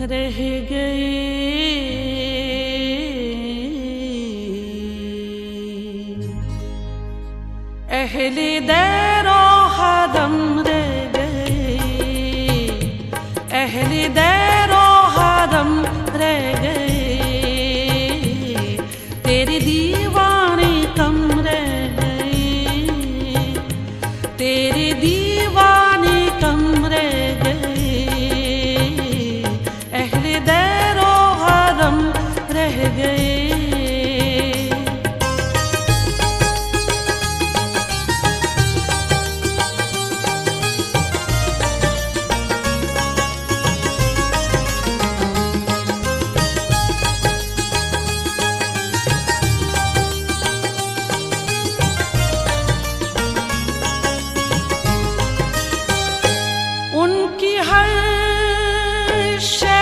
रह गए। अहले दैरो हरम रह गए, अहले दैरो हरम रह गए। तेरे दीवाने कम रह गए, तेरे दीवाने कम रह गए। अहले दैरो हरम रह गए। उनकी हर शय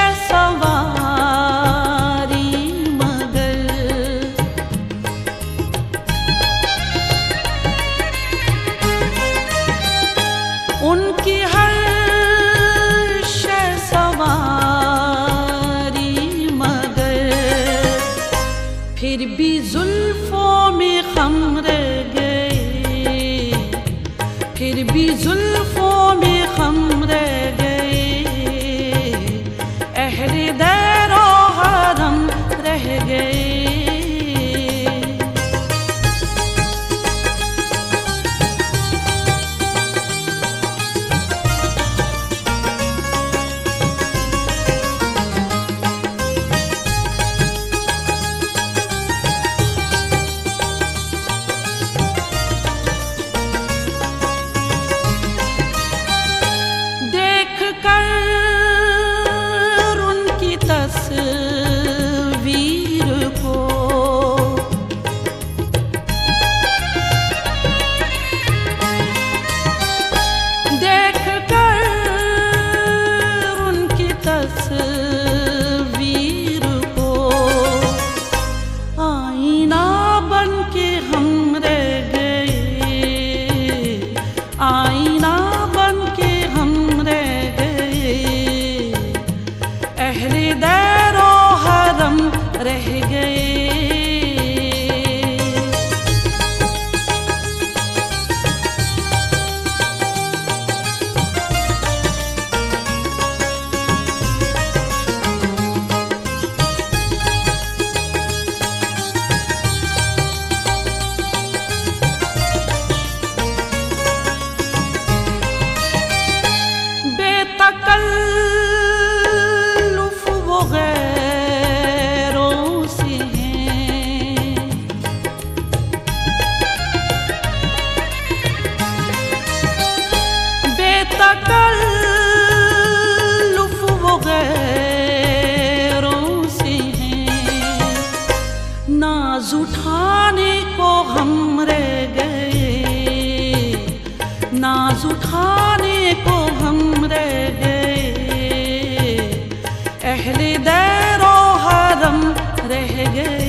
सवारी मगर उनकी हर शय सवारी मगर फिर भी जुल्फों में खम रह गए, फिर भी जुल्फों में खम रह गए। अहले दैरो हरम रह गए। तस्वीर को देख कर उनकी तस्वीर को आईना बन के हम रह गए, आईना बन के हम रह गए। अहले दैरो हरम रह गए। बेतकल्लुफ वो गैरों से हैं, बेतकल्लुफ वो गैरों से हैं। नाज उठाने को हम रह गए, नाज उठाने को हम रह गए। अहले दैरो हरम रह गए।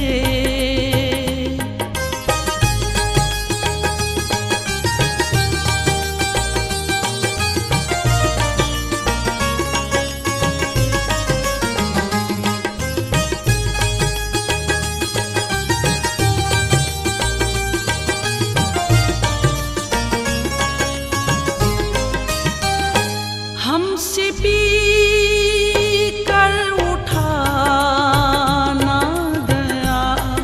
हमसे पी कर उठाना गया,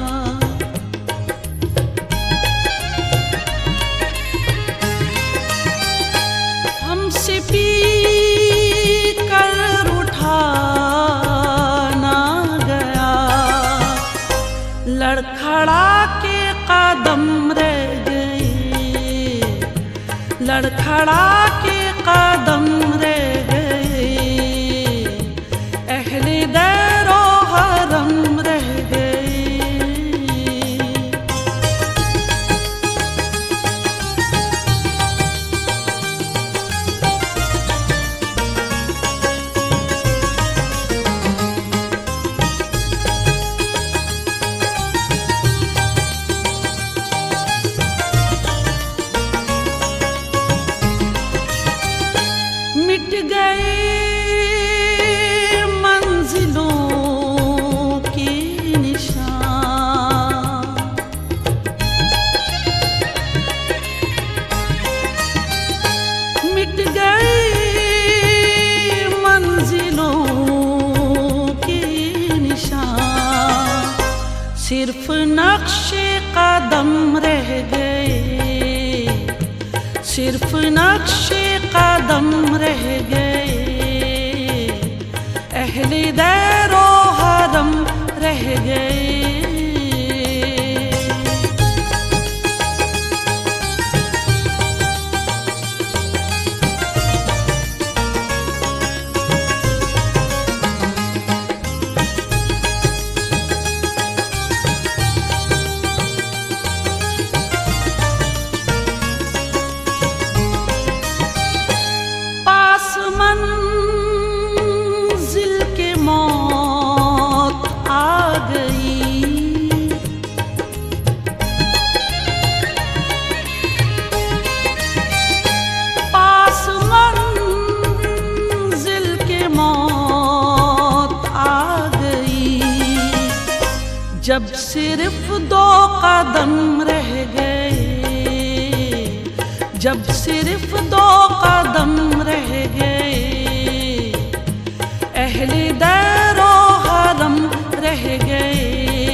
हमसे पी कर उठाना गया। लड़खड़ा के कदम रह गए, लड़खड़ा के कदम रह गए। अहले दैरो हरम रह गए। कदम रह गए, सिर्फ नक्शे कदम रह गए, अहले दैरो हरम रह गए। मंजिल के मौत आ गई, पास मंजिल के मौत आ गई, जब सिर्फ 2 कदम रह गए, जब सिर्फ 2 कदम रह गए, अहले दैरो हरम रह गए,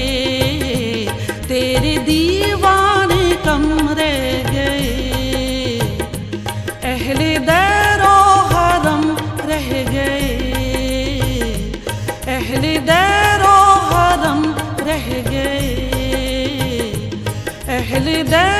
तेरे दीवाने कम रह गए, अहले दैरो हरम रह गए, अहले दैरो हरम रह गए, अहले दैरो